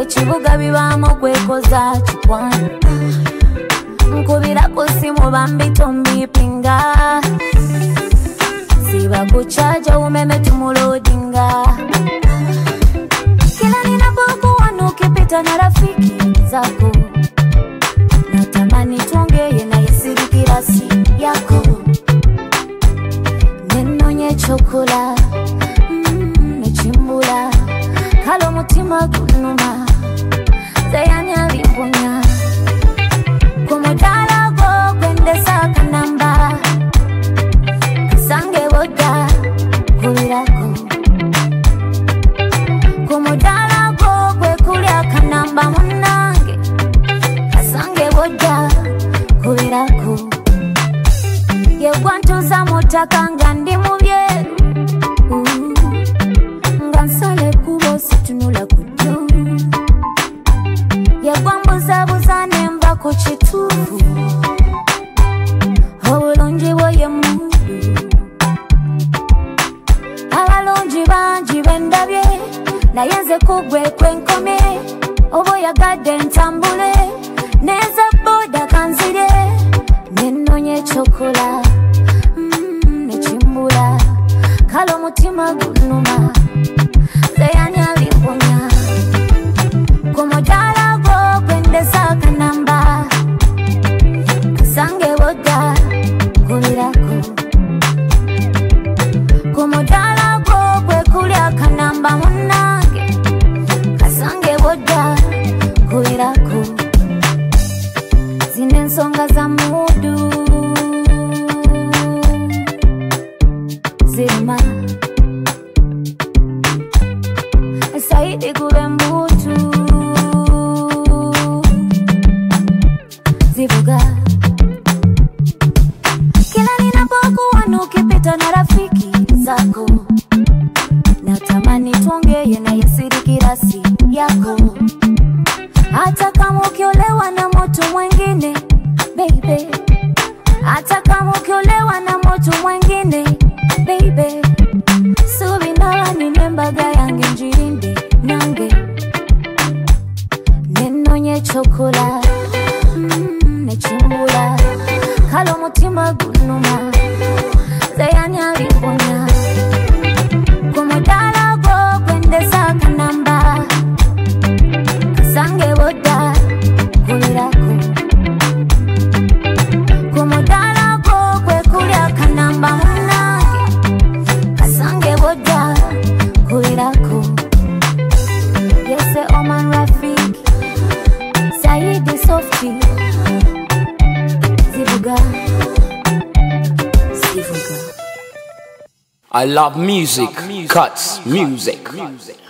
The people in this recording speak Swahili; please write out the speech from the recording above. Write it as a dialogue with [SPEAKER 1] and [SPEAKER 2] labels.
[SPEAKER 1] ekibuga bibaamu kwekoza kikwano nkubira ku simu bambitombiipinga siba kuchaja umeme tumulodinga kila ninapokuwa ukipita na rafiki zako natamani tuongee na yesiri kirasi yako nenonye chokola nechimbula kalo mutima gunuma zayani alimponya kumudala go kwendesa kanamba kasange boda kulirako kumudala go kwekulya kanamba munange kasange boda kulirako yegwantuza mutaka nga ndi mubyeru nga nsale kubo situnula kudyo yegwambuzabuza nemba ku kituufu obulungi bwo ye mudu abalungi bangi bendabye naye nze kugwe kwenkomye oba oyagadde ntambule neza boda kanzire nenonye ekyokola nekimbula kale omutima gunuma zeyani alimponya kumudala go kwendesa kanamba kasange boda kulirako kumudala go kwekulya kanamba munange kasange boda kulirako zine ensonga za mudu zirima saidi gube mbutu zivuga kila ninapokuwa ukipita na rafiki zako natamani tuongee na yesiri kirasi yako hata kama ukiolewa na mtu mwingine baby hata kama ukiolewa na mtu mwingine baby subinala ninembaga yange njirinde nange nenonye chokola nechimbula kalo mutima gunuma zayani alimponya kumudala go kwendesa kanamba kasange boda kulirako kumudala go kwekulya kanamba munange kasange boda kulirako yese Oman Rafiki Saidi Softi zivuga
[SPEAKER 2] I love music, cuts music.